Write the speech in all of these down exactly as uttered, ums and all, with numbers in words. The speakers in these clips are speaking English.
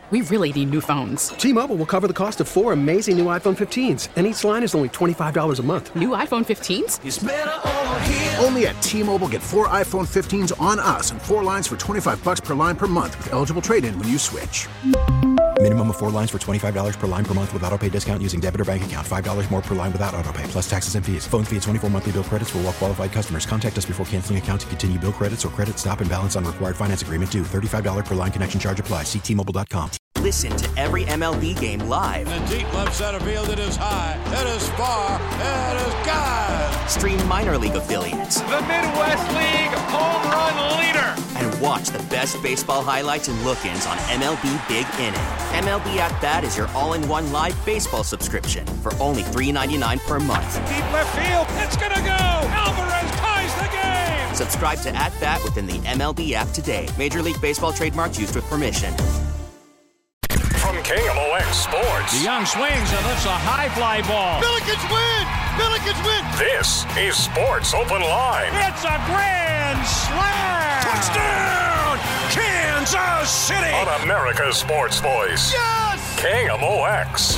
We really need new phones. T-Mobile will cover the cost of four amazing new iPhone fifteens, and each line is only twenty-five dollars a month. New iPhone fifteens? It's better over here. Only at T-Mobile, get four iPhone fifteens on us and four lines for twenty-five dollars per line per month with eligible trade-in when you switch. Minimum of four lines for twenty-five dollars per line per month with autopay discount using debit or bank account. five dollars more per line without autopay, plus taxes and fees. Phone fee at twenty-four monthly bill credits for well-qualified customers. Contact us before canceling account to continue bill credits or credit stop and balance on required finance agreement due. thirty-five dollars per line connection charge applies. See T Mobile dot com. Listen to every M L B game live. In the deep left center field, it is high, it is far, it is gone. Stream minor league affiliates. The Midwest League home run leader. And watch the best baseball highlights and look-ins on M L B Big Inning. M L B At Bat is your all-in-one live baseball subscription for only three dollars and ninety-nine cents per month. Deep left field, it's gonna go. Alvarez ties the game. Subscribe to At Bat within the M L B app today. Major League Baseball trademarks used with permission. From K M O X Sports. DeYoung swings and lifts a high fly ball. Billikens win! Billikens win! This is Sports Open Line. It's a grand slam! Touchdown! Kansas City! On America's Sports Voice. Yes! K M O X.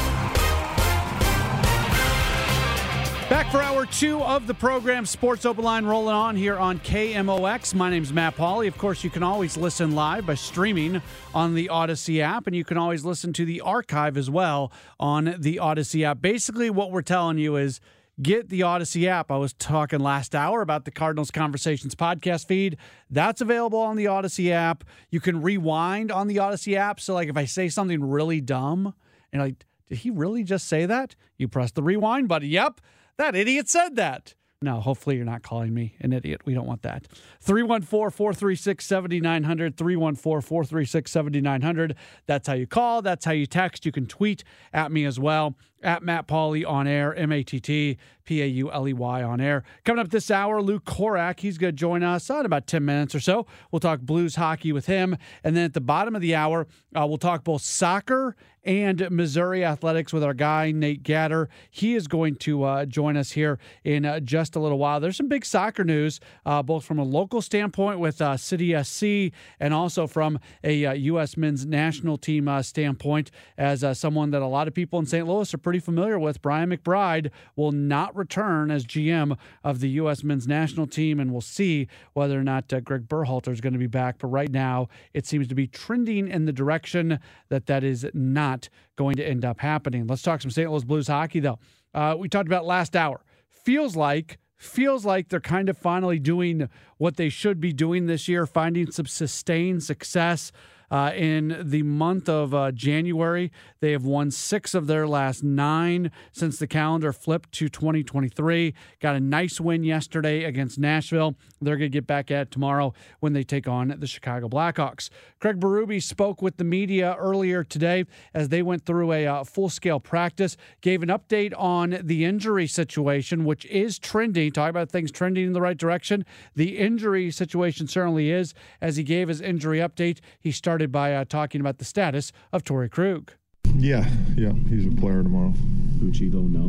Back for hour two of the program, Sports Open Line rolling on here on K M O X. My name's Matt Pauley. Of course, you can always listen live by streaming on the Odyssey app, and you can always listen to the archive as well on the Odyssey app. Basically, what we're telling you is get the Odyssey app. I was talking last hour about the Cardinals Conversations podcast feed. That's available on the Odyssey app. You can rewind on the Odyssey app. So, like, if I say something really dumb, and like, did he really just say that? You press the rewind button. Yep. That idiot said that. No, hopefully you're not calling me an idiot. We don't want that. three one four, four three six, seven nine zero zero, three one four, four three six, seven nine zero zero. That's how you call. That's how you text. You can tweet at me as well, at Matt Pauley on air, M A T T P A U L E Y on air. Coming up this hour, Luke Korak. He's going to join us in about ten minutes or so. We'll talk Blues hockey with him. And then at the bottom of the hour, uh, we'll talk both soccer and Missouri athletics with our guy, Nate Gatter. He is going to uh, join us here in uh, just a little while. There's some big soccer news, uh, both from a local standpoint with uh, City S C and also from a uh, U S men's national team uh, standpoint, as uh, someone that a lot of people in Saint Louis are pretty familiar with. Brian McBride will not return as G M of the U S men's national team, and we'll see whether or not uh, Greg Berhalter is going to be back. But right now, it seems to be trending in the direction that that is not going to end up happening. Let's talk some Saint Louis Blues hockey, though. Uh, we talked about last hour. Feels like, feels like they're kind of finally doing what they should be doing this year, finding some sustained success. Uh, in the month of uh, January, they have won six of their last nine since the calendar flipped to twenty twenty-three. Got a nice win yesterday against Nashville. They're going to get back at it tomorrow when they take on the Chicago Blackhawks. Craig Berube spoke with the media earlier today as they went through a uh, full-scale practice, gave an update on the injury situation, which is trending. Talk about things trending in the right direction. The injury situation certainly is. As he gave his injury update, he started by uh, talking about the status of Torrey Krug. Yeah, yeah, he's a player tomorrow. Gucci though, no.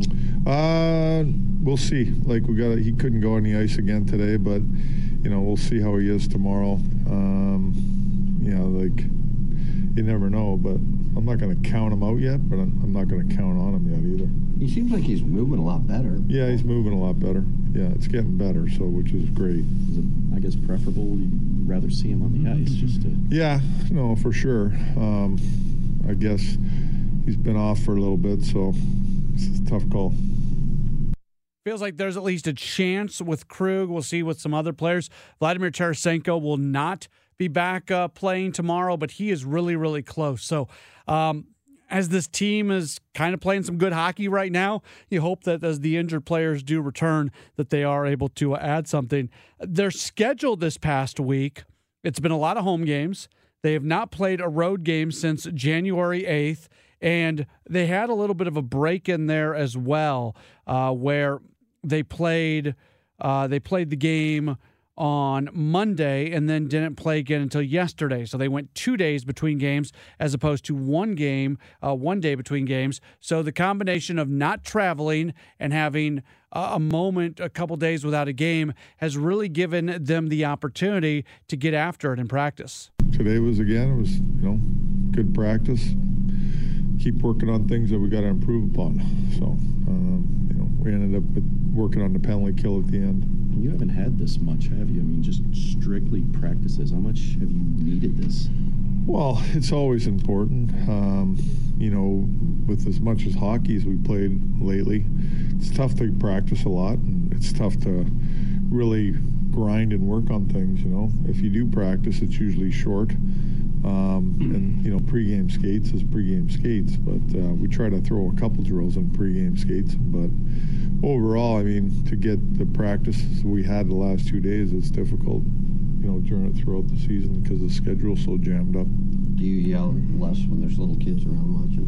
Uh, we'll see. Like we got, he couldn't go on the ice again today, but you know we'll see how he is tomorrow. Um, you know, like you never know, but I'm not going to count him out yet. But I'm, I'm not going to count on him yet either. He seems like he's moving a lot better. Yeah, he's moving a lot better. Yeah, it's getting better, so which is great. Is it, I guess, preferable? You'd rather see him on the ice, just to. Yeah, no, for sure. Um, I guess he's been off for a little bit, so it's a tough call. Feels like there's at least a chance with Krug. We'll see with some other players. Vladimir Tarasenko will not be back uh, playing tomorrow, but he is really, really close. So um, as this team is kind of playing some good hockey right now, you hope that as the injured players do return, that they are able to add something. Their schedule this past week, it's been a lot of home games. They have not played a road game since January eighth, and they had a little bit of a break in there as well, uh, where they played uh, they played the game on Monday and then didn't play again until yesterday. So they went two days between games as opposed to one game, uh, one day between games. So the combination of not traveling and having a moment, a couple days without a game, has really given them the opportunity to get after it in practice. Today was, again, it was, you know, good practice. Keep working on things that we got to improve upon. So, um, you know, we ended up with working on the penalty kill at the end. You haven't had this much, have you? I mean, just strictly practices. How much have you needed this? Well, it's always important. Um, you know, with as much as hockey as we played lately, it's tough to practice a lot, and it's tough to really grind and work on things, you know. If you do practice, it's usually short. Um, and, you know, pregame skates is pregame skates, but uh, we try to throw a couple drills in pregame skates. But overall, I mean, to get the practices we had the last two days, it's difficult, you know, during it throughout the season because the schedule's so jammed up. Do you yell less when there's little kids around watching?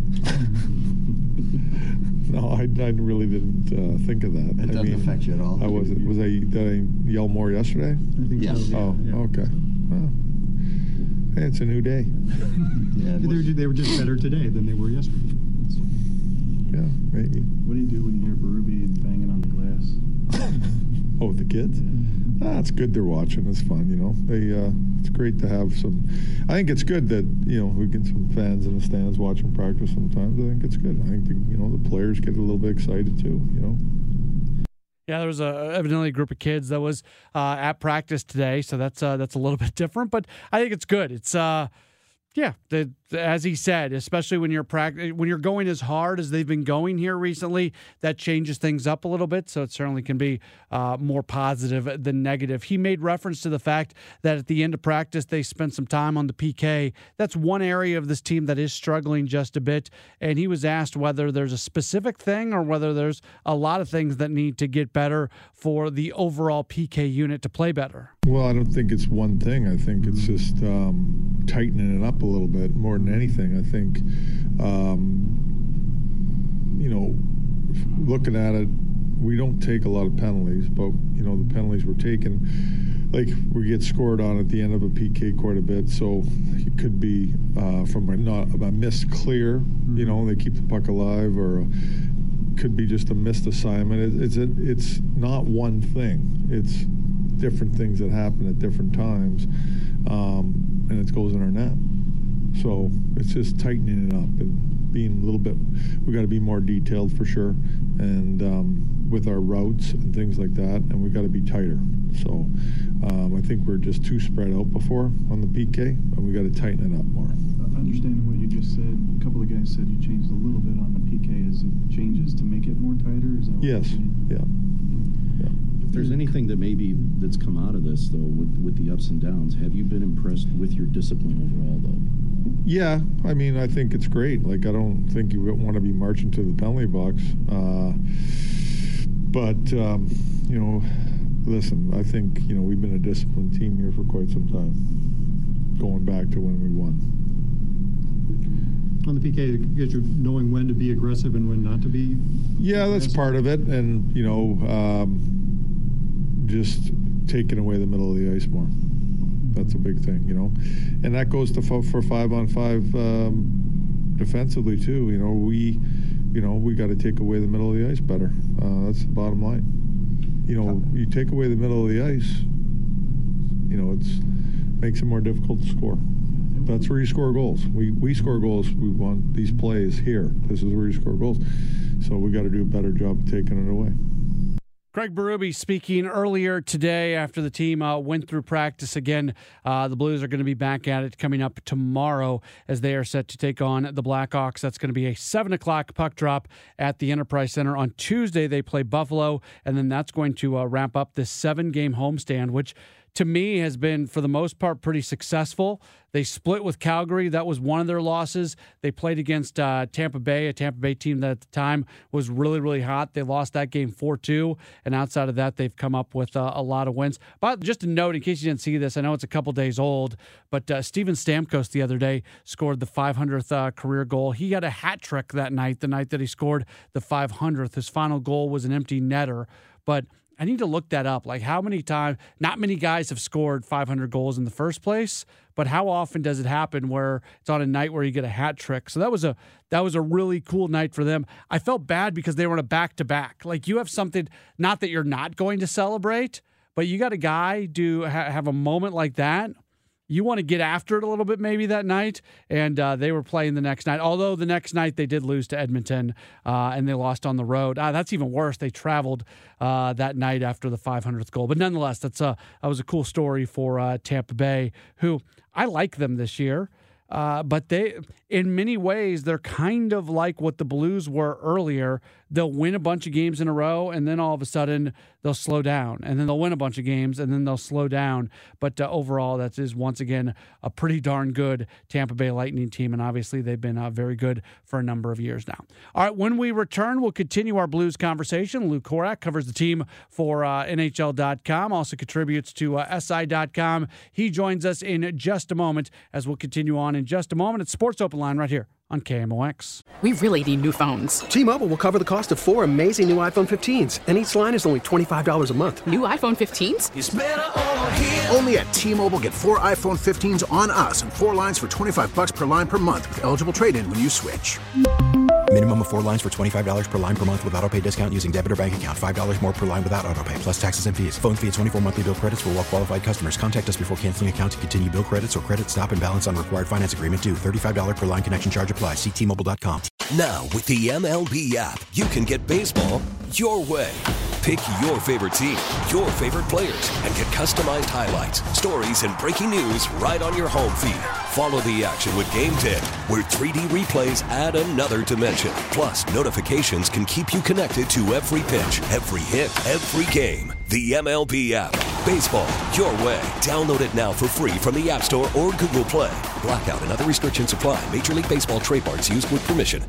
No, I, I really didn't uh, think of that. It doesn't I mean, affect you at all. I wasn't. Was I? Did I yell more yesterday? I think yes. so. Oh, yeah. okay. Well, hey, it's a new day. Yeah, they, were, they were just better today than they were yesterday. That's, yeah, maybe. What do you do when you hear Berube and banging on the glass? Oh, with the kids? Yeah. Ah, it's good they're watching. It's fun, you know. They, uh, it's great to have some. I think it's good that, you know, we get some fans in the stands watching practice sometimes. I think it's good. I think the, you know, the players get a little bit excited too, you know. Yeah, there was a, evidently a group of kids that was uh, at practice today, so that's uh, that's a little bit different. But I think it's good. It's uh, yeah, the, as he said, especially when you're pract- when you're going as hard as they've been going here recently, that changes things up a little bit. So it certainly can be uh, more positive than negative. He made reference to the fact that at the end of practice, they spent some time on the P K. That's one area of this team that is struggling just a bit. And he was asked whether there's a specific thing or whether there's a lot of things that need to get better for the overall P K unit to play better. Well, I don't think it's one thing. I think it's just um, tightening it up a little bit more than anything. I think, um, you know, looking at it, we don't take a lot of penalties, but, you know, the penalties we're taking, like, we get scored on at the end of a P K quite a bit, so it could be uh, from a, not, a missed clear, you know, they keep the puck alive, or a, could be just a missed assignment. It, it's, a, it's not one thing. It's different things that happen at different times, um, and it goes in our net. So it's just tightening it up and being a little bit, we got to be more detailed for sure, and um, with our routes and things like that, and we got to be tighter. So um, I think we're just too spread out before on the P K, and we got to tighten it up more. Understanding what you just said, a couple of guys said you changed a little bit on the P K. Is it changes to make it more tighter? Is that what yes, you're saying? yeah. yeah. If there's anything that maybe that's come out of this, though, with, with the ups and downs, have you been impressed with your discipline overall, though? Yeah, I mean, I think it's great. Like, I don't think you want to be marching to the penalty box. Uh, but, um, you know, listen, I think, you know, we've been a disciplined team here for quite some time, going back to when we won. On the P K, get you knowing when to be aggressive and when not to be? Yeah, that's part of it. And, you know, um, just taking away the middle of the ice more. That's a big thing, you know. And that goes to f- for five on five um, defensively, too. You know, we, you know, we got to take away the middle of the ice better. Uh, that's the bottom line. You know, you take away the middle of the ice, you know, it's makes it more difficult to score. That's where you score goals. We we score goals. We want these plays here. This is where you score goals. So we got to do a better job of taking it away. Craig Berube speaking earlier today after the team uh, went through practice again. Uh, the Blues are going to be back at it coming up tomorrow as they are set to take on the Blackhawks. That's going to be a seven o'clock puck drop at the Enterprise Center. On Tuesday, they play Buffalo, and then that's going to uh, wrap up this seven-game homestand, which to me has been, for the most part, pretty successful. They split with Calgary. That was one of their losses. They played against uh, Tampa Bay, a Tampa Bay team that at the time was really, really hot. They lost that game four two, and outside of that, they've come up with uh, a lot of wins. But just a note, in case you didn't see this, I know it's a couple days old, but uh, Steven Stamkos the other day scored the five hundredth uh, career goal. He had a hat trick that night, the night that he scored the five hundredth. His final goal was an empty netter, but I need to look that up. Like, how many times, not many guys have scored five hundred goals in the first place, but how often does it happen where it's on a night where you get a hat trick? So that was a that was a really cool night for them. I felt bad because they were in a back-to-back. Like, you have something, not that you're not going to celebrate, but you got a guy do ha- have a moment like that you want to get after it a little bit maybe that night, and uh, they were playing the next night. Although the next night they did lose to Edmonton, uh, and they lost on the road. Ah, that's even worse. They traveled uh, that night after the five hundredth goal. But nonetheless, that's a, that was a cool story for uh, Tampa Bay, who I like them this year. Uh, but they, in many ways, they're kind of like what the Blues were earlier. They'll win a bunch of games in a row, and then all of a sudden they'll slow down, and then they'll win a bunch of games, and then they'll slow down. But uh, overall, that is once again a pretty darn good Tampa Bay Lightning team, and obviously they've been uh, very good for a number of years now. All right, when we return, we'll continue our Blues conversation. Lou Korac covers the team for uh, N H L dot com, also contributes to uh, S I dot com. He joins us in just a moment as we'll continue on in just a moment. It's Sports Open Line right here on K M O X. We really need new phones. T-Mobile will cover the cost of four amazing new iPhone fifteens, and each line is only twenty-five dollars a month. New iPhone fifteens? It's better over here. Only at T-Mobile, get four iPhone fifteens on us and four lines for twenty-five bucks per line per month with eligible trade-in when you switch. Minimum of four lines for twenty-five dollars per line per month with autopay discount using debit or bank account. five dollars more per line without autopay, plus taxes and fees. Phone fee at twenty-four monthly bill credits for well-qualified customers. Contact us before canceling account to continue bill credits or credit stop and balance on required finance agreement due. thirty-five dollars per line connection charge applies. See T Mobile dot com. Now, with the M L B app, you can get baseball your way. Pick your favorite team, your favorite players, and get customized highlights, stories, and breaking news right on your home feed. Follow the action with Game ten, where three D replays add another dimension. Plus, notifications can keep you connected to every pitch, every hit, every game. The M L B app. Baseball your way. Download it now for free from the App Store or Google Play. Blackout and other restrictions apply. Major League Baseball trademarks used with permission.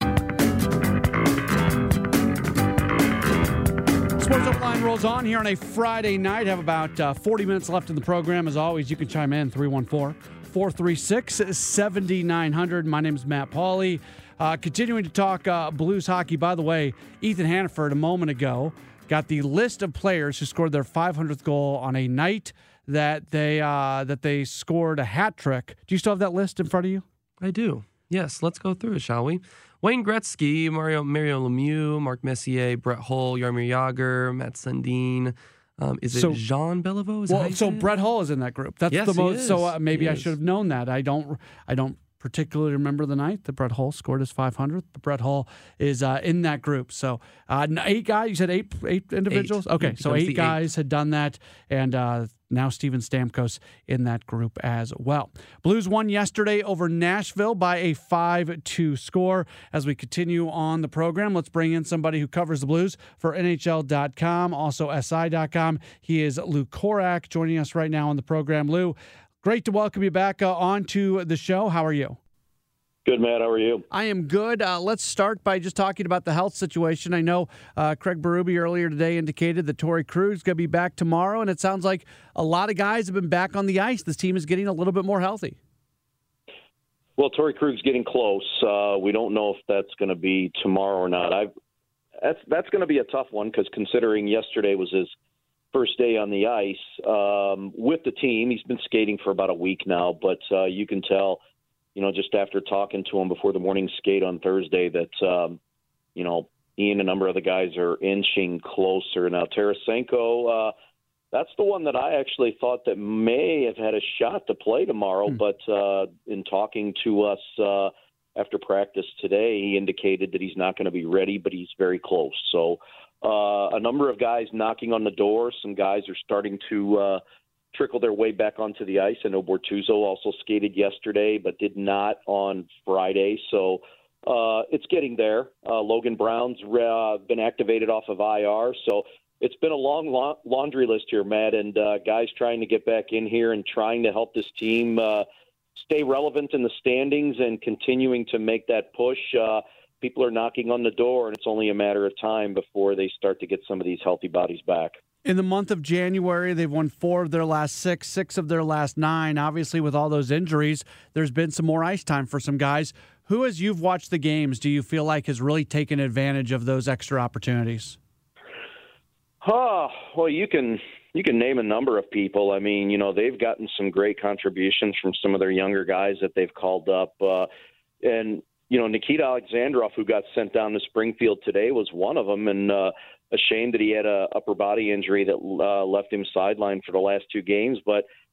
Sports Open Line rolls on here on a Friday night. Have about uh, forty minutes left in the program. As always, you can chime in three one four, four three six, seven nine zero zero. My name is Matt Pauley. Uh, continuing to talk uh, Blues hockey. By the way, Ethan Hannaford a moment ago got the list of players who scored their five hundredth goal on a night that they uh, that they scored a hat trick. Do you still have that list in front of you? I do. Yes, let's go through it, shall we? Wayne Gretzky, Mario Mario Lemieux, Mark Messier, Brett Hull, Jaromir Jagr, Matt Sundin. Um, is it So- Jean Beliveau? Is Well, that how you so say it? Brett Hull is in that group. That's Yes, the he most. So is. uh, maybe He I is. should have known that. I don't. I don't particularly remember the night that Brett Hull scored his five hundredth. But Brett Hull is uh, in that group. So uh, eight guys. You said eight. Eight individuals. Eight. Okay, He so becomes eight the guys had done that, and uh, now Steven Stamkos in that group as well. Blues won yesterday over Nashville by a five two score. As we continue on the program, let's bring in somebody who covers the Blues for N H L dot com, also S I dot com. He is Lou Korac, joining us right now on the program. Lou, great to welcome you back uh, onto the show. How are you? Good, Matt. How are you? I am good. Uh, let's start by just talking about the health situation. I know uh, Craig Berube earlier today indicated that Torrey Krug is going to be back tomorrow, and it sounds like a lot of guys have been back on the ice. This team is getting a little bit more healthy. Well, Torrey Krug's getting close. Uh, we don't know if that's going to be tomorrow or not. I've, that's that's going to be a tough one because considering yesterday was his first day on the ice um, with the team. He's been skating for about a week now, but uh, you can tell – you know, just after talking to him before the morning skate on Thursday that, um, you know, he and a number of the guys are inching closer. Now, Tarasenko, uh, that's the one that I actually thought that may have had a shot to play tomorrow, hmm. but uh, in talking to us uh, after practice today, he indicated that he's not going to be ready, but he's very close. So uh, a number of guys knocking on the door. Some guys are starting to uh, – trickle their way back onto the ice. I know Bortuzzo also skated yesterday, but did not on Friday. So uh, it's getting there. Uh, Logan Brown's uh, been activated off of I R. So it's been a long la- laundry list here, Matt, and uh, guys trying to get back in here and trying to help this team uh, stay relevant in the standings and continuing to make that push. Uh, people are knocking on the door, and it's only a matter of time before they start to get some of these healthy bodies back. In the month of January, they've won four of their last six, six of their last nine. Obviously, with all those injuries, there's been some more ice time for some guys. Who, as you've watched the games, do you feel like has really taken advantage of those extra opportunities? Oh, well, you can you can name a number of people. I mean, you know, they've gotten some great contributions from some of their younger guys that they've called up. Uh, and, you know, Nikita Alexandrov, who got sent down to Springfield today, was one of them. And, uh, a shame that he had a upper body injury that uh, left him sidelined for the last two games. But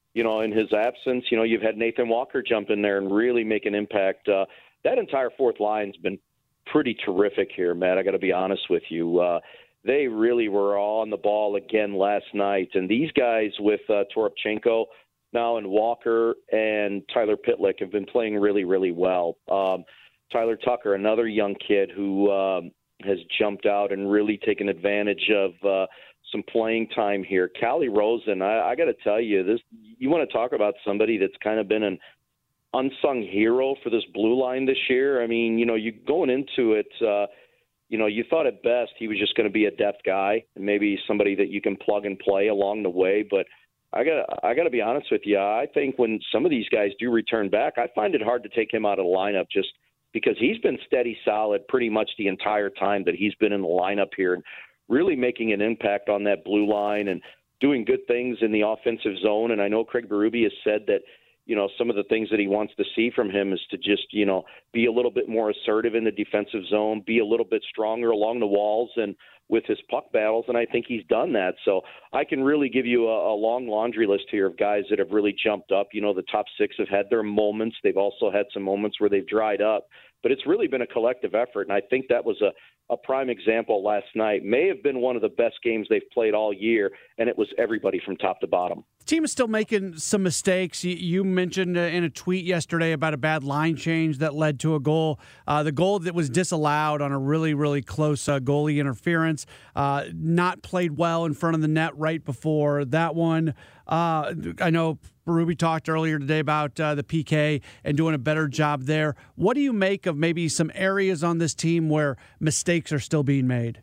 you know, in his absence, you know, you've had Nathan Walker jump in there and really make an impact. Uh, that entire fourth line's been pretty terrific here, Matt. I got to be honest with you. Uh, they really were all on the ball again last night. And these guys with uh, Toropchenko now and Walker and Tyler Pitlick have been playing really, really well. Um, Tyler Tucker, another young kid who um, has jumped out and really taken advantage of uh, some playing time here. Callie Rosen, I, I got to tell you, this. You want to talk about somebody that's kind of been an unsung hero for this blue line this year. I mean, you know, you going into it, uh, you know, you thought at best he was just going to be a depth guy and maybe somebody that you can plug and play along the way. But I got I got to be honest with you. I think when some of these guys do return back, I find it hard to take him out of the lineup just because he's been steady solid pretty much the entire time that he's been in the lineup here and really making an impact on that blue line and doing good things in the offensive zone. And I know Craig Berube has said that, you know, some of the things that he wants to see from him is to just, you know, be a little bit more assertive in the defensive zone, be a little bit stronger along the walls and with his puck battles, and I think he's done that. So I can really give you a, a long laundry list here of guys that have really jumped up. You know, the top six have had their moments. They've also had some moments where they've dried up. But it's really been a collective effort, and I think that was a, a prime example last night. May have been one of the best games they've played all year, and it was everybody from top to bottom. The team is still making some mistakes. You, you mentioned uh, in a tweet yesterday about a bad line change that led to a goal. Uh, the goal that was disallowed on a really, really close uh, goalie interference. Uh, not played well in front of the net right before that one. Uh, I know Berube talked earlier today about uh, the P K and doing a better job there. What do you make of maybe some areas on this team where mistakes are still being made?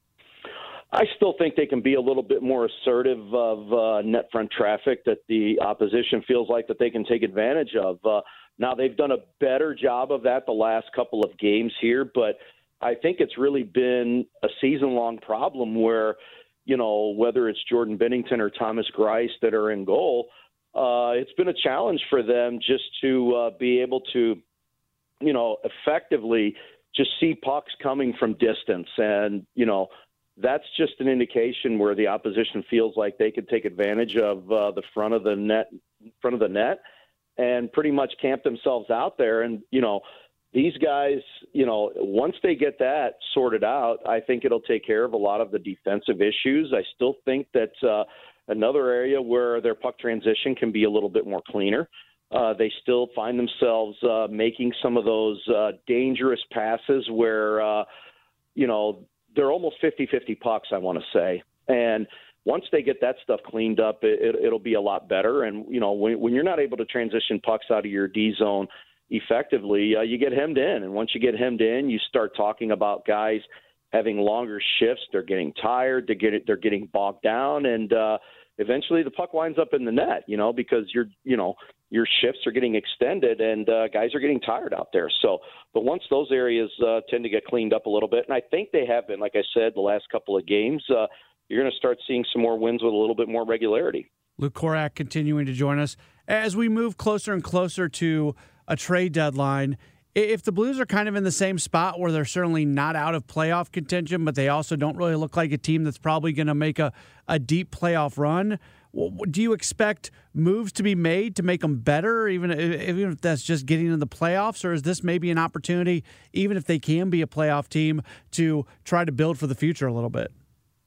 I still think they can be a little bit more assertive of uh, net front traffic that the opposition feels like that they can take advantage of. Uh, now, they've done a better job of that the last couple of games here, but I think it's really been a season-long problem where, you know, whether it's Jordan Bennington or Thomas Greiss that are in goal, uh, it's been a challenge for them just to uh, be able to, you know, effectively just see pucks coming from distance. And, you know, that's just an indication where the opposition feels like they could take advantage of uh, the front of the net, front of the net, and pretty much camp themselves out there. And, you know, these guys, you know, once they get that sorted out, I think it'll take care of a lot of the defensive issues. I still think that uh, another area where their puck transition can be a little bit more cleaner. Uh, they still find themselves uh, making some of those uh, dangerous passes where, uh, you know, they're almost fifty-fifty pucks, I want to say. And once they get that stuff cleaned up, it, it, it'll be a lot better. And, you know, when, when you're not able to transition pucks out of your D zone effectively, uh, you get hemmed in. And once you get hemmed in, you start talking about guys having longer shifts. They're getting tired. They're getting, they're getting bogged down. And uh, eventually the puck winds up in the net, you know, because you're, you know, your shifts are getting extended and uh, guys are getting tired out there. So, but once those areas uh, tend to get cleaned up a little bit, and I think they have been, like I said, the last couple of games, uh, you're going to start seeing some more wins with a little bit more regularity. Luke Korak continuing to join us. As we move closer and closer to a trade deadline, if the Blues are kind of in the same spot where they're certainly not out of playoff contention, but they also don't really look like a team that's probably going to make a, a deep playoff run, do you expect moves to be made to make them better, even if, even if that's just getting in the playoffs, or is this maybe an opportunity, even if they can be a playoff team, to try to build for the future a little bit?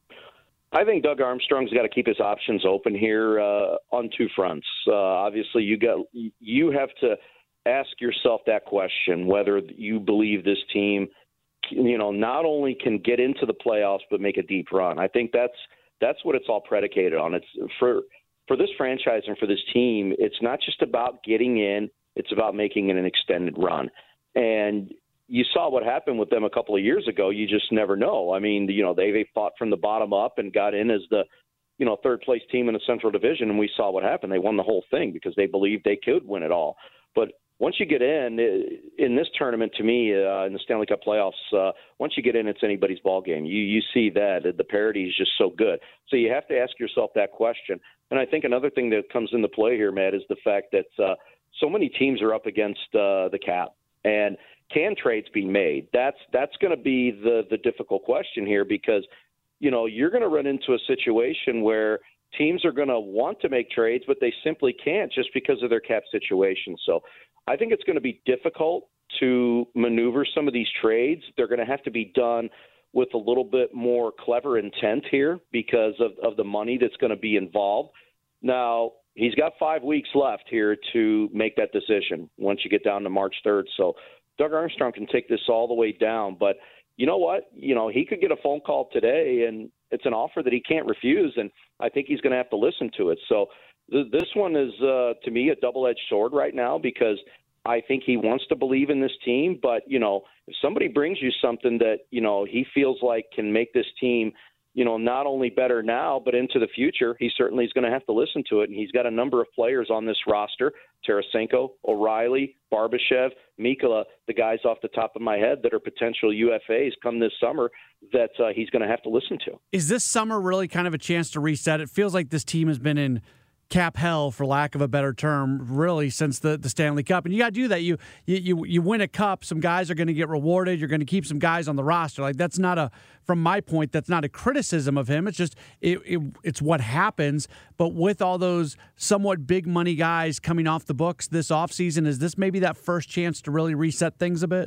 I think Doug Armstrong's got to keep his options open here uh, on two fronts. Uh, obviously, you got you have to ask yourself that question, whether you believe this team, you know, not only can get into the playoffs but make a deep run. I think that's that's what it's all predicated on. It's for for this franchise and for this team, it's not just about getting in, it's about making it an extended run. And you saw what happened with them a couple of years ago. You just never know. I mean, you know, they they fought from the bottom up and got in as the, you know, third place team in the Central Division, and we saw what happened. They won the whole thing because they believed they could win it all. But once you get in, in this tournament, to me, uh, in the Stanley Cup playoffs, uh, once you get in, it's anybody's ball game. You you see that. The parity is just so good. So you have to ask yourself that question. And I think another thing that comes into play here, Matt, is the fact that uh, so many teams are up against uh, the cap. And can trades be made? That's that's going to be the, the difficult question here because, you know, you're going to run into a situation where teams are going to want to make trades, but they simply can't just because of their cap situation. So I think it's going to be difficult to maneuver some of these trades. They're going to have to be done with a little bit more clever intent here because of, of the money that's going to be involved. Now, he's got five weeks left here to make that decision once you get down to March third. So Doug Armstrong can take this all the way down. But you know what? You know, he could get a phone call today, and it's an offer that he can't refuse, and I think he's going to have to listen to it. So th- this one is, uh, to me, a double-edged sword right now because I think he wants to believe in this team. But, you know, if somebody brings you something that, you know, he feels like can make this team, you know, not only better now, but into the future, he certainly is going to have to listen to it. And he's got a number of players on this roster, Tarasenko, O'Reilly, Barbashev, Mikkola, the guys off the top of my head that are potential U F As come this summer that uh, he's going to have to listen to. Is this summer really kind of a chance to reset? It feels like this team has been in cap hell, for lack of a better term, really since the, the Stanley Cup. And you got to do that. You, you you you win a cup, some guys are going to get rewarded. You're going to keep some guys on the roster. Like that's not a, from my point, that's not a criticism of him. It's just it, it it's what happens. But with all those somewhat big money guys coming off the books this offseason, is this maybe that first chance to really reset things a bit?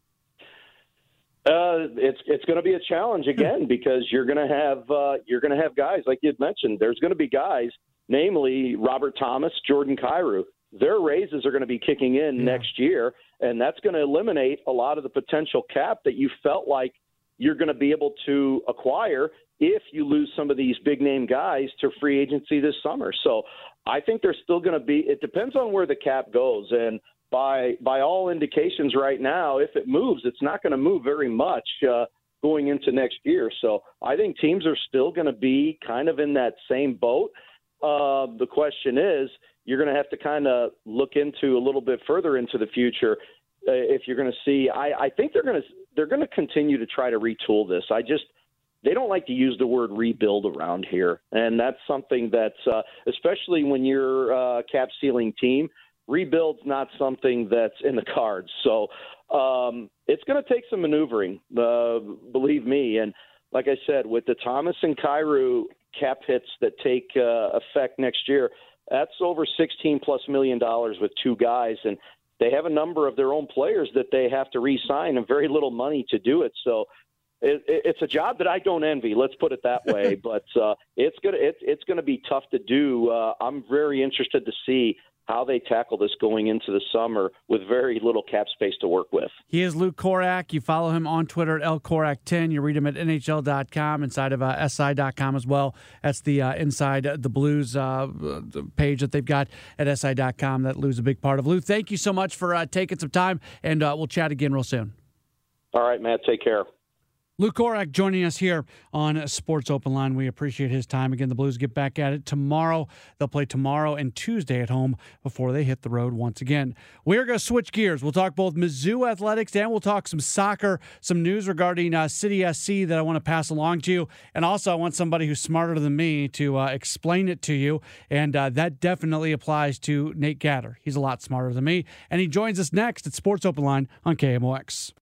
Uh, it's it's going to be a challenge again because you're going to have uh, you're going to have guys like you'd mentioned. There's going to be guys, namely Robert Thomas, Jordan Kyrou. Their raises are going to be kicking in yeah. next year, and that's going to eliminate a lot of the potential cap that you felt like you're going to be able to acquire if you lose some of these big-name guys to free agency this summer. So I think there's still going to be – it depends on where the cap goes, and by by all indications right now, if it moves, it's not going to move very much uh, going into next year. So I think teams are still going to be kind of in that same boat. Uh, the question is, you're going to have to kind of look into a little bit further into the future uh, if you're going to see. I, I think they're going to they're going to continue to try to retool this. I just they don't like to use the word rebuild around here, and that's something that's uh, especially when you're a cap ceiling team. Rebuild's not something that's in the cards. So um, it's going to take some maneuvering, uh, believe me. And like I said, with the Thomas and Kyrou cap hits that take uh, effect next year, that's over sixteen plus million dollars with two guys. And they have a number of their own players that they have to re-sign and very little money to do it. So it, it's a job that I don't envy. Let's put it that way. But uh, it's going to, it, it's going to be tough to do. Uh, I'm very interested to see how they tackle this going into the summer with very little cap space to work with. He is Luke Korak. You follow him on Twitter at L Korak ten. You read him at N H L dot com, inside of uh, S I dot com as well. That's the uh, Inside the Blues uh, page that they've got at S I dot com that Lou's a big part of. Lou, thank you so much for uh, taking some time, and uh, we'll chat again real soon. All right, Matt. Take care. Luke Korak joining us here on Sports Open Line. We appreciate his time. Again, the Blues get back at it tomorrow. They'll play tomorrow and Tuesday at home before they hit the road once again. We're going to switch gears. We'll talk both Mizzou athletics and we'll talk some soccer, some news regarding uh, City S C that I want to pass along to you. And also, I want somebody who's smarter than me to uh, explain it to you. And uh, that definitely applies to Nate Gatter. He's a lot smarter than me. And he joins us next at Sports Open Line on K M O X.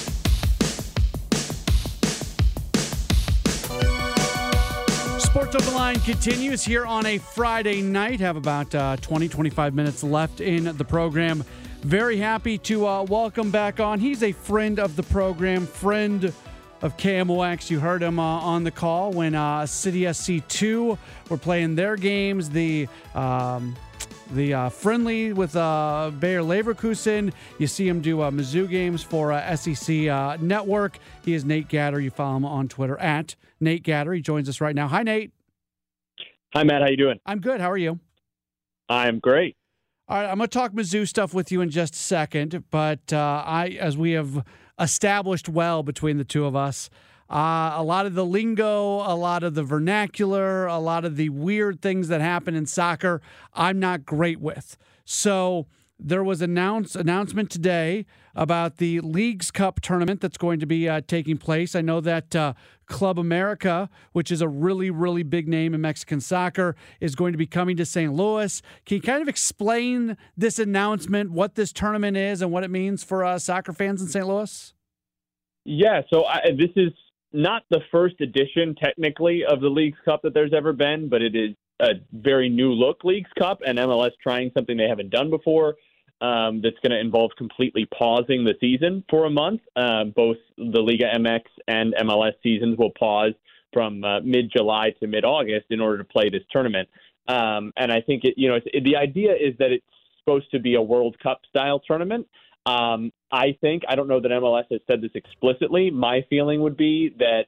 Sports Open Line continues here on a Friday night. Have about uh, twenty, twenty-five minutes left in the program. Very happy to uh, welcome back on. He's a friend of the program, friend of K M O X. You heard him uh, on the call when uh, City S C two were playing their games. The um, the uh, friendly with uh, Bayer Leverkusen. You see him do uh, Mizzou games for uh, S E C uh, Network. He is Nate Gatter. You follow him on Twitter at Nate Gatter. He joins us right now. Hi, Nate. Hi, Matt. How you doing? I'm good. How are you? I'm great. All right, I'm going to talk Mizzou stuff with you in just a second, but uh, I, as we have established well between the two of us, uh, a lot of the lingo, a lot of the vernacular, a lot of the weird things that happen in soccer, I'm not great with. So there was an announce, announcement today about the Leagues Cup tournament that's going to be uh, taking place. I know that uh, Club America, which is a really, really big name in Mexican soccer, is going to be coming to Saint Louis. Can you kind of explain this announcement, what this tournament is, and what it means for uh, soccer fans in Saint Louis? Yeah, so I, this is not the first edition, technically, of the Leagues Cup that there's ever been, but it is a very new look Leagues Cup and M L S trying something they haven't done before. Um, that's going to involve completely pausing the season for a month. Um, both the Liga M X and M L S seasons will pause from uh, mid-July to mid-August in order to play this tournament. Um, and I think it, you know, it's, it, the idea is that it's supposed to be a World Cup style tournament. Um, I think, I don't know that M L S has said this explicitly. My feeling would be that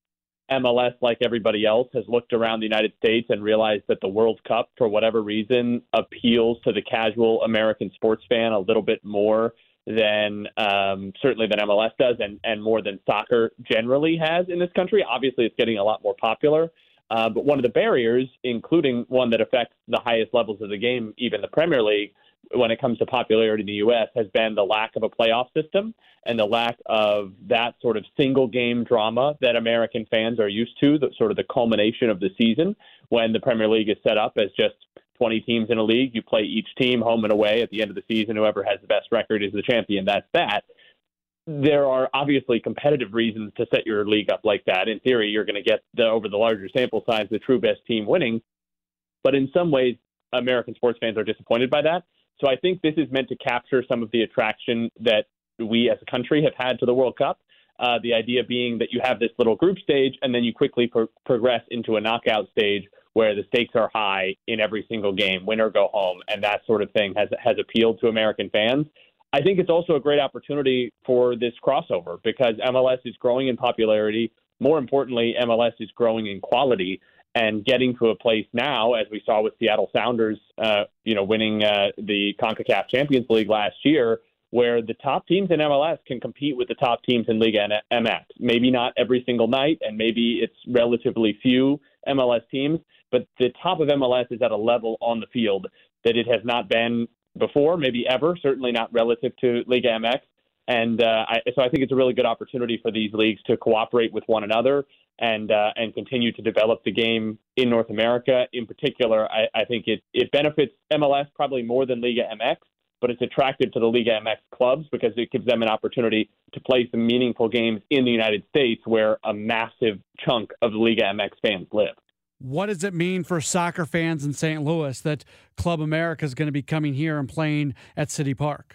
M L S, like everybody else, has looked around the United States and realized that the World Cup, for whatever reason, appeals to the casual American sports fan a little bit more than um, certainly than M L S does, and, and more than soccer generally has in this country. Obviously, it's getting a lot more popular. Uh, but one of the barriers, including one that affects the highest levels of the game, even the Premier League, when it comes to popularity in the U S, has been the lack of a playoff system and the lack of that sort of single game drama that American fans are used to, the sort of the culmination of the season when the Premier League is set up as just twenty teams in a league. You play each team home and away at the end of the season. Whoever has the best record is the champion. That's that. There are obviously competitive reasons to set your league up like that. In theory, you're going to get the, over the larger sample size, the true best team winning. But in some ways, American sports fans are disappointed by that. So I think this is meant to capture some of the attraction that we as a country have had to the World Cup. Uh, the idea being that you have this little group stage and then you quickly pro- progress into a knockout stage where the stakes are high in every single game, win or go home, and that sort of thing has has appealed to American fans. I think it's also a great opportunity for this crossover because M L S is growing in popularity. More importantly, M L S is growing in quality. And getting to a place now, as we saw with Seattle Sounders, uh, you know, winning uh, the CONCACAF Champions League last year, where the top teams in M L S can compete with the top teams in Liga M X. Maybe not every single night, and maybe it's relatively few M L S teams, but the top of M L S is at a level on the field that it has not been before, maybe ever, certainly not relative to Liga M X. And uh, I, so I think it's a really good opportunity for these leagues to cooperate with one another and uh, and continue to develop the game in North America. In particular, I, I think it, it benefits M L S probably more than Liga M X, but it's attractive to the Liga M X clubs because it gives them an opportunity to play some meaningful games in the United States where a massive chunk of the Liga M X fans live. What does it mean for soccer fans in Saint Louis that Club America is going to be coming here and playing at City Park?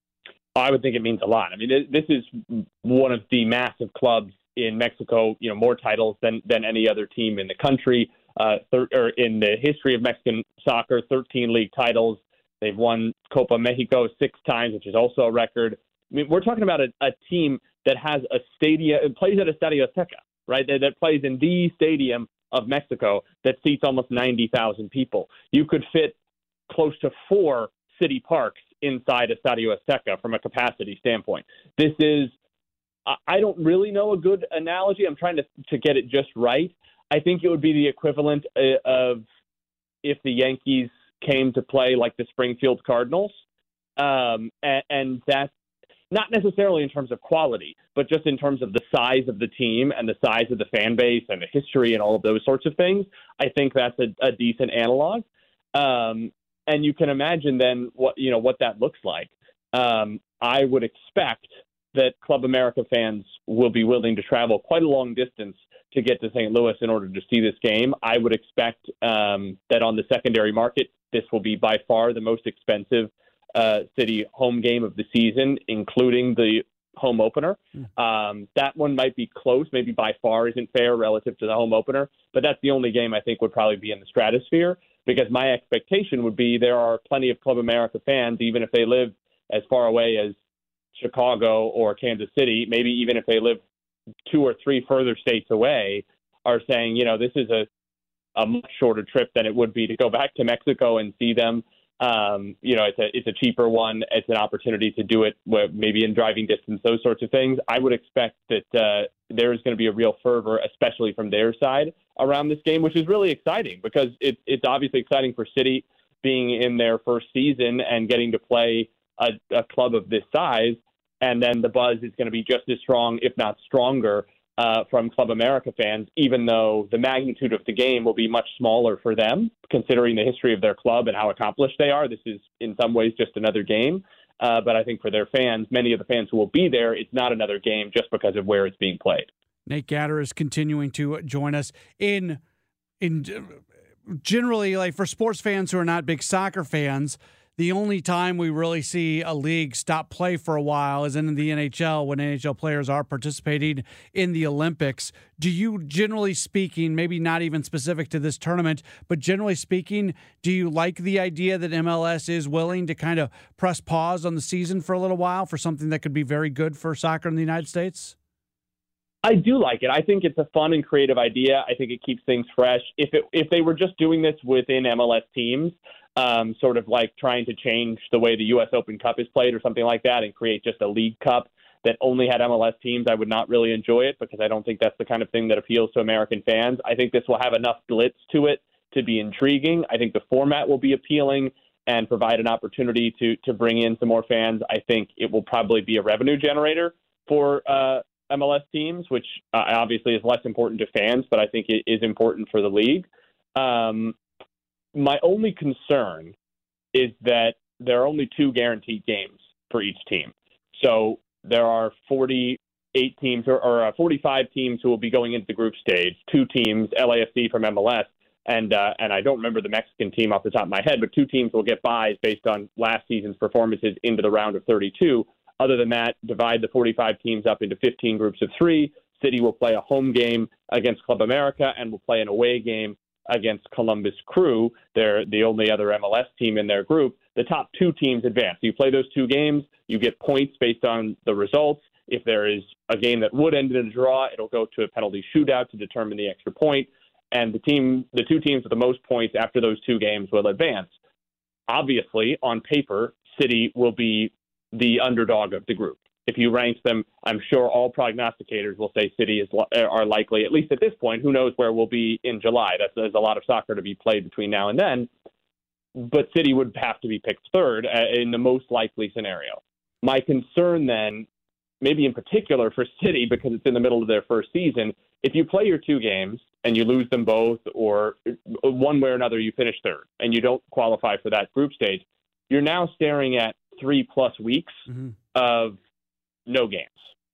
I would think it means a lot. I mean, this is one of the massive clubs in Mexico, you know, more titles than, than any other team in the country, uh, thir- or in the history of Mexican soccer, thirteen league titles. They've won Copa Mexico six times, which is also a record. I mean, we're talking about a, a team that has a stadium, it plays at Estadio Azteca, right? That, that plays in the stadium of Mexico that seats almost ninety thousand people. You could fit close to four city parks inside Estadio Azteca from a capacity standpoint. This is, I don't really know a good analogy. I'm trying to, to get it just right. I think it would be the equivalent of if the Yankees came to play like the Springfield Cardinals. Um, and, and that's not necessarily in terms of quality, but just in terms of the size of the team and the size of the fan base and the history and all of those sorts of things. I think that's a, a decent analog. Um, And you can imagine then what you know what that looks like. Um, I would expect that Club America fans will be willing to travel quite a long distance to get to Saint Louis in order to see this game. I would expect um, that on the secondary market, this will be by far the most expensive uh, city home game of the season, including the home opener. Um, that one might be close, maybe by far isn't fair relative to the home opener, but that's the only game I think would probably be in the stratosphere. Because my expectation would be there are plenty of Club America fans, even if they live as far away as Chicago or Kansas City, maybe even if they live two or three further states away, are saying, you know, this is a, a much shorter trip than it would be to go back to Mexico and see them. Um, you know, it's a it's a cheaper one. It's an opportunity to do it maybe in driving distance, those sorts of things. I would expect that uh, there is going to be a real fervor, especially from their side, around this game, which is really exciting because it, it's obviously exciting for City being in their first season and getting to play a, a club of this size. And then the buzz is going to be just as strong, if not stronger, uh, from Club America fans, even though the magnitude of the game will be much smaller for them, considering the history of their club and how accomplished they are. This is in some ways just another game. Uh, but I think for their fans, many of the fans who will be there, it's not another game just because of where it's being played. Nate Gatter is continuing to join us in in generally, like for sports fans who are not big soccer fans, the only time we really see a league stop play for a while is in the N H L when N H L players are participating in the Olympics. Do you, generally speaking, maybe not even specific to this tournament, but generally speaking, do you like the idea that M L S is willing to kind of press pause on the season for a little while for something that could be very good for soccer in the United States? I do like it. I think it's a fun and creative idea. I think it keeps things fresh. If it, if they were just doing this within M L S teams, um, sort of like trying to change the way the U S Open Cup is played or something like that and create just a League Cup that only had M L S teams, I would not really enjoy it because I don't think that's the kind of thing that appeals to American fans. I think this will have enough glitz to it to be intriguing. I think the format will be appealing and provide an opportunity to to bring in some more fans. I think it will probably be a revenue generator for uh, M L S teams, which uh, obviously is less important to fans, but I think it is important for the league. Um, my only concern is that there are only two guaranteed games for each team. So there are forty-eight teams or, or uh, forty-five teams who will be going into the group stage, two teams, L A F C from M L S, and uh, and I don't remember the Mexican team off the top of my head, but two teams will get buys based on last season's performances into the round of thirty-two. Other than that, divide the forty-five teams up into fifteen groups of three. City will play a home game against Club America and will play an away game against Columbus Crew. They're the only other M L S team in their group. The top two teams advance. You play those two games, you get points based on the results. If there is a game that would end in a draw, it'll go to a penalty shootout to determine the extra point. And the team, the two teams with the most points after those two games will advance. Obviously, on paper, City will be the underdog of the group. If you rank them, I'm sure all prognosticators will say City is are likely, at least at this point. Who knows where we'll be in July? That's, there's a lot of soccer to be played between now and then. But City would have to be picked third in the most likely scenario. My concern then, maybe in particular for City, because it's in the middle of their first season, if you play your two games and you lose them both, or one way or another you finish third and you don't qualify for that group stage, you're now staring at three plus weeks mm-hmm. of no games.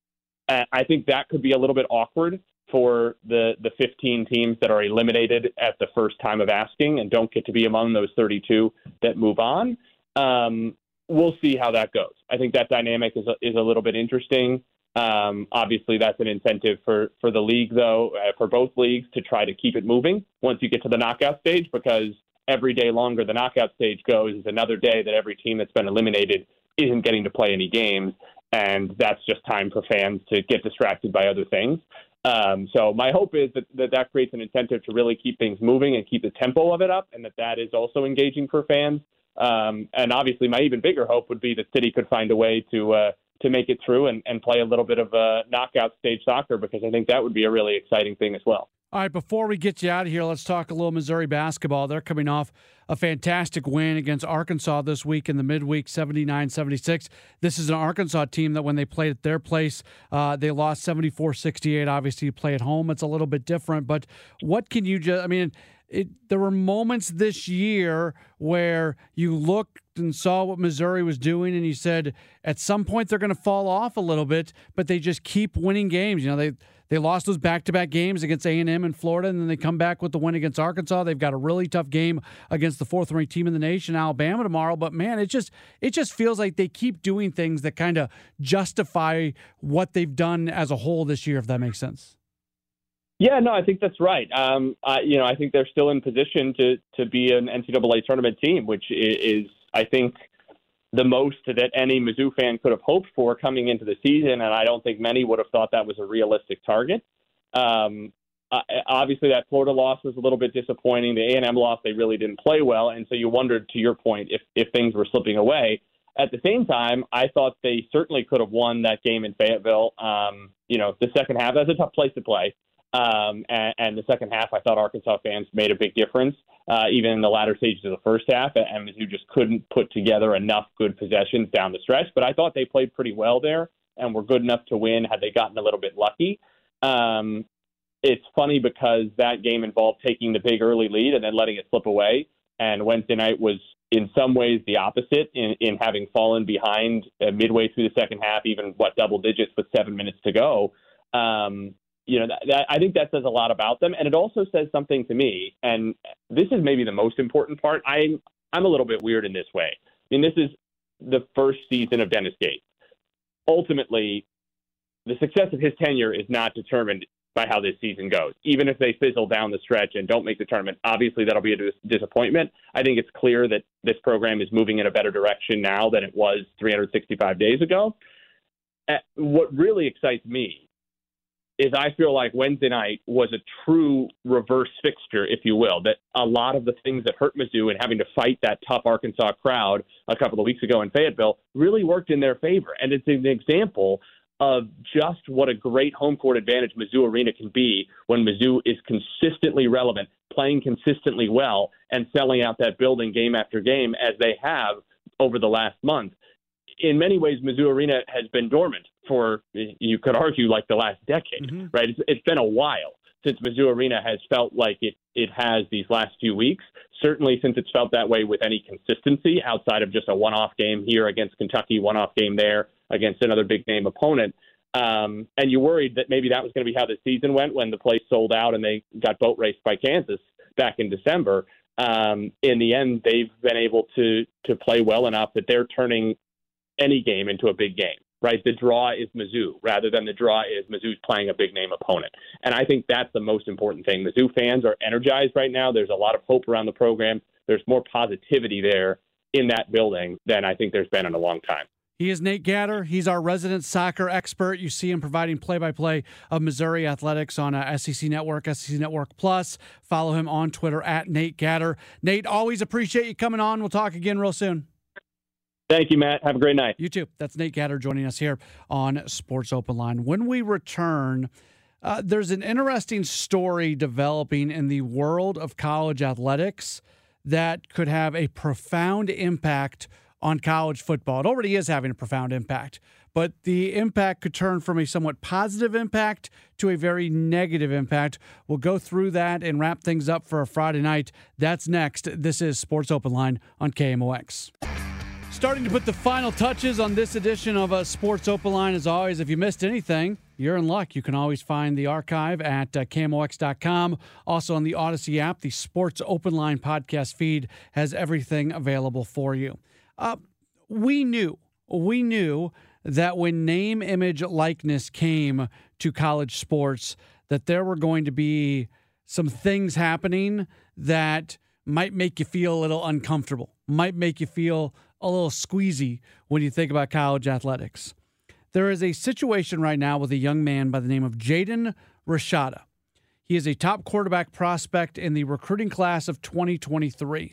Uh, I think that could be a little bit awkward for the, the fifteen teams that are eliminated at the first time of asking and don't get to be among those thirty-two that move on. Um, we'll see how that goes. I think that dynamic is a, is a little bit interesting. Um, obviously, that's an incentive for, for the league, though, uh, for both leagues to try to keep it moving once you get to the knockout stage, because every day longer the knockout stage goes is another day that every team that's been eliminated isn't getting to play any games, and that's just time for fans to get distracted by other things. Um, so my hope is that, that that creates an incentive to really keep things moving and keep the tempo of it up, and that that is also engaging for fans. Um, and obviously my even bigger hope would be that City could find a way to uh, to make it through and, and play a little bit of uh, knockout stage soccer, because I think that would be a really exciting thing as well. All right, before we get you out of here, let's talk a little Missouri basketball. They're coming off a fantastic win against Arkansas this week in the midweek, seventy-nine seventy-six. This is an Arkansas team that when they played at their place, uh, they lost seventy-four sixty-eight. Obviously, you play at home, it's a little bit different. But what can you just – I mean, it, there were moments this year where you looked and saw what Missouri was doing, and you said at some point they're going to fall off a little bit, but they just keep winning games. You know, they – They lost those back-to-back games against A and M in Florida, and then they come back with the win against Arkansas. They've got a really tough game against the fourth-ranked team in the nation, Alabama, tomorrow. But, man, it just it just feels like they keep doing things that kind of justify what they've done as a whole this year, if that makes sense. Yeah, no, I think that's right. Um, I, you know, I think they're still in position to to be an N C double A tournament team, which is, I think, the most that any Mizzou fan could have hoped for coming into the season, and I don't think many would have thought that was a realistic target. Um, uh, obviously, that Florida loss was a little bit disappointing. The A and M loss, they really didn't play well, and so you wondered, to your point, if, if things were slipping away. At the same time, I thought they certainly could have won that game in Fayetteville. Um, you know, the second half, that's a tough place to play. Um, and, and the second half, I thought Arkansas fans made a big difference, uh, even in the latter stages of the first half. And Mizzou just couldn't put together enough good possessions down the stretch. But I thought they played pretty well there and were good enough to win had they gotten a little bit lucky. Um, it's funny because that game involved taking the big early lead and then letting it slip away. And Wednesday night was in some ways the opposite in, in having fallen behind uh, midway through the second half, even, what, double digits with seven minutes to go. Um, you know, that, that, I think that says a lot about them. And it also says something to me, and this is maybe the most important part. I, I'm a little bit weird in this way. I mean, this is the first season of Dennis Gates. Ultimately, the success of his tenure is not determined by how this season goes. Even if they fizzle down the stretch and don't make the tournament, obviously that'll be a dis- disappointment. I think it's clear that this program is moving in a better direction now than it was three hundred sixty-five days ago. Uh, what really excites me is I feel like Wednesday night was a true reverse fixture, if you will, that a lot of the things that hurt Mizzou and having to fight that tough Arkansas crowd a couple of weeks ago in Fayetteville really worked in their favor. And it's an example of just what a great home court advantage Mizzou Arena can be when Mizzou is consistently relevant, playing consistently well, and selling out that building game after game as they have over the last month. In many ways, Mizzou Arena has been dormant for, you could argue, like the last decade, mm-hmm. right? It's, it's been a while since Mizzou Arena has felt like it, it has these last few weeks, certainly since it's felt that way with any consistency outside of just a one-off game here against Kentucky, one-off game there against another big-name opponent. Um, and you worried that maybe that was going to be how the season went when the place sold out and they got boat raced by Kansas back in December. Um, in the end, they've been able to to play well enough that they're turning any game into a big game, right? The draw is Mizzou rather than the draw is Mizzou's playing a big-name opponent. And I think that's the most important thing. Mizzou fans are energized right now. There's a lot of hope around the program. There's more positivity there in that building than I think there's been in a long time. He is Nate Gatter. He's our resident soccer expert. You see him providing play-by-play of Missouri athletics on uh, S E C Network, S E C Network Plus. Follow him on Twitter at Nate Gatter. Nate, always appreciate you coming on. We'll talk again real soon. Thank you, Matt. Have a great night. You too. That's Nate Gatter joining us here on Sports Open Line. When we return, uh, there's an interesting story developing in the world of college athletics that could have a profound impact on college football. It already is having a profound impact, but the impact could turn from a somewhat positive impact to a very negative impact. We'll go through that and wrap things up for a Friday night. That's next. This is Sports Open Line on K M O X. Starting to put the final touches on this edition of a Sports Open Line. As always, if you missed anything, you're in luck. You can always find the archive at uh, K M O X dot com. Also on the Odyssey app, the Sports Open Line podcast feed has everything available for you. Uh, we knew, we knew that when name, image, likeness came to college sports, that there were going to be some things happening that might make you feel a little uncomfortable, might make you feel a little squeezy when you think about college athletics. There is a situation right now with a young man by the name of Jaden Rashada. He is a top quarterback prospect in the recruiting class of twenty twenty-three.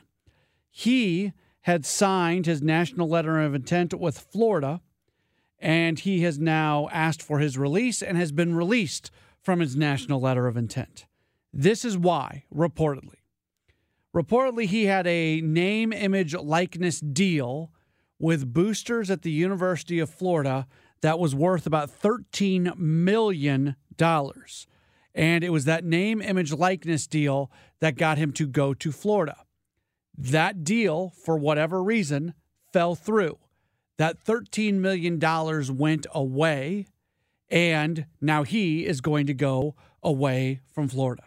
He had signed his national letter of intent with Florida, and he has now asked for his release and has been released from his national letter of intent. This is why, reportedly. Reportedly, he had a name, image, likeness deal with boosters at the University of Florida that was worth about thirteen million dollars. And it was that name, image, likeness deal that got him to go to Florida. That deal, for whatever reason, fell through. That thirteen million dollars went away, and now he is going to go away from Florida.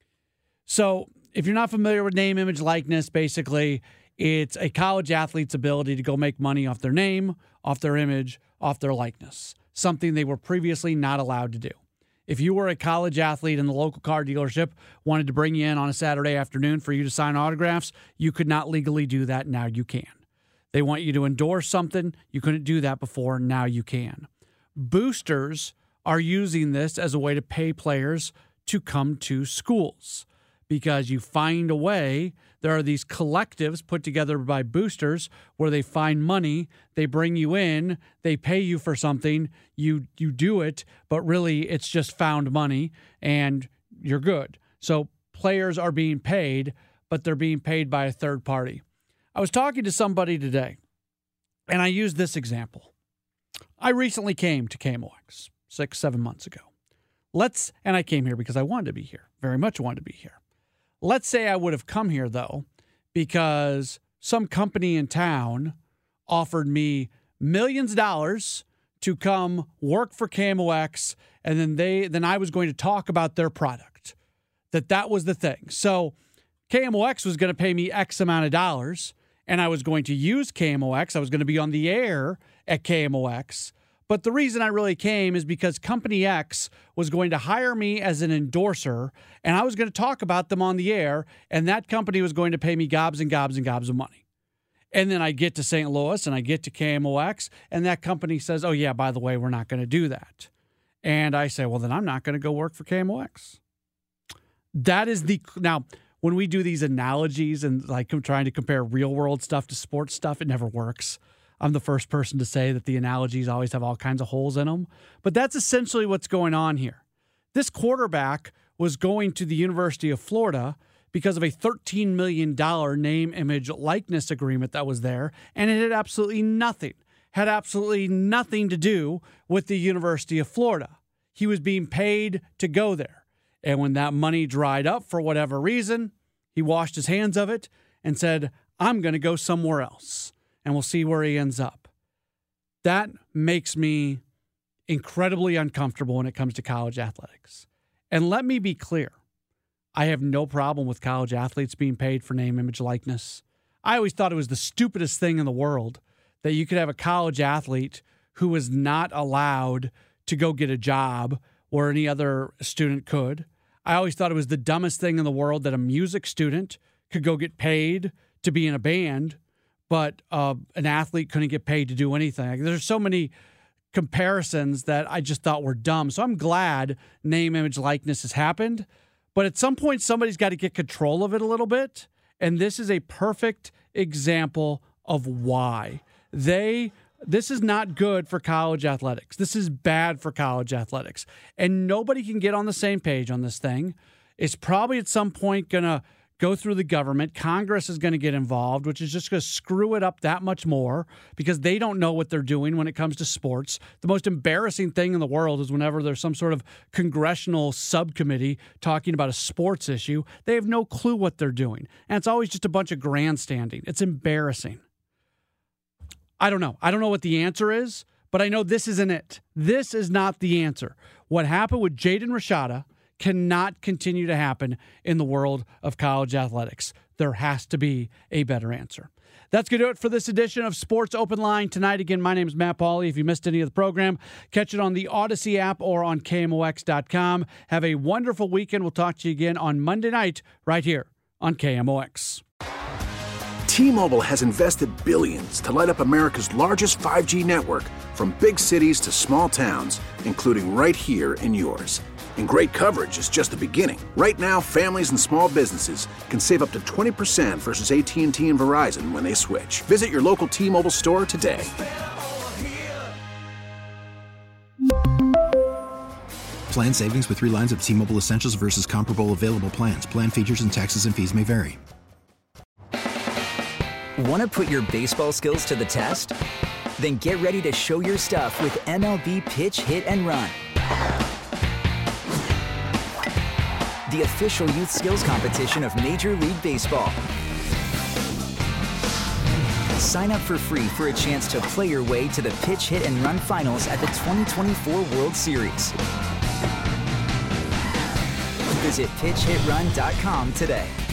So if you're not familiar with name, image, likeness, basically it's a college athlete's ability to go make money off their name, off their image, off their likeness, something they were previously not allowed to do. If you were a college athlete and the local car dealership wanted to bring you in on a Saturday afternoon for you to sign autographs, you could not legally do that. Now you can. They want you to endorse something. You couldn't do that before. Now you can. Boosters are using this as a way to pay players to come to schools because you find a way. There are these collectives put together by boosters where they find money, they bring you in, they pay you for something, you you do it, but really it's just found money and you're good. So players are being paid, but they're being paid by a third party. I was talking to somebody today, and I used this example. I recently came to K M O X six, seven months ago. Let's, and I came here because I wanted to be here, very much wanted to be here. Let's say I would have come here, though, because some company in town offered me millions of dollars to come work for K M O X, and then they then I was going to talk about their product. That that was the thing. So K M O X was going to pay me X amount of dollars, and I was going to use K M O X. I was going to be on the air at K M O X. But the reason I really came is because Company X was going to hire me as an endorser, and I was going to talk about them on the air, and that company was going to pay me gobs and gobs and gobs of money. And then I get to Saint Louis, and I get to K M O X, and that company says, oh, yeah, by the way, we're not going to do that. And I say, well, then I'm not going to go work for K M O X. That is the – now, when we do these analogies and like I'm trying to compare real-world stuff to sports stuff, it never works. I'm the first person to say that the analogies always have all kinds of holes in them. But that's essentially what's going on here. This quarterback was going to the University of Florida because of a thirteen million dollars name, image, likeness agreement that was there, and it had absolutely nothing, had absolutely nothing to do with the University of Florida. He was being paid to go there. And when that money dried up for whatever reason, he washed his hands of it and said, I'm going to go somewhere else. And we'll see where he ends up. That makes me incredibly uncomfortable when it comes to college athletics. And let me be clear. I have no problem with college athletes being paid for name, image, likeness. I always thought it was the stupidest thing in the world that you could have a college athlete who was not allowed to go get a job where any other student could. I always thought it was the dumbest thing in the world that a music student could go get paid to be in a band, but uh, an athlete couldn't get paid to do anything. Like, there's so many comparisons that I just thought were dumb. So I'm glad name, image, likeness has happened. But at some point, somebody's got to get control of it a little bit. And this is a perfect example of why. They, this is not good for college athletics. This is bad for college athletics. And nobody can get on the same page on this thing. It's probably at some point going to go through the government. Congress is going to get involved, which is just going to screw it up that much more because they don't know what they're doing when it comes to sports. The most embarrassing thing in the world is whenever there's some sort of congressional subcommittee talking about a sports issue, they have no clue what they're doing. And it's always just a bunch of grandstanding. It's embarrassing. I don't know. I don't know what the answer is, but I know this isn't it. This is not the answer. What happened with Jaden Rashada cannot continue to happen in the world of college athletics. There has to be a better answer. That's going to do it for this edition of Sports Open Line tonight. Again, my name is Matt Pauley. If you missed any of the program, catch it on the Odyssey app or on K M O X dot com. Have a wonderful weekend. We'll talk to you again on Monday night right here on K M O X. T-Mobile has invested billions to light up America's largest five G network, from big cities to small towns, including right here in yours. And great coverage is just the beginning. Right now, families and small businesses can save up to twenty percent versus A T and T and Verizon when they switch. Visit your local T-Mobile store today. Plan savings with three lines of T-Mobile Essentials versus comparable available plans. Plan features and taxes and fees may vary. Want to put your baseball skills to the test? Then get ready to show your stuff with M L B Pitch, Hit, and Run. The official youth skills competition of Major League Baseball. Sign up for free for a chance to play your way to the Pitch, Hit, and Run finals at the twenty twenty-four World Series. Visit pitch hit run dot com today.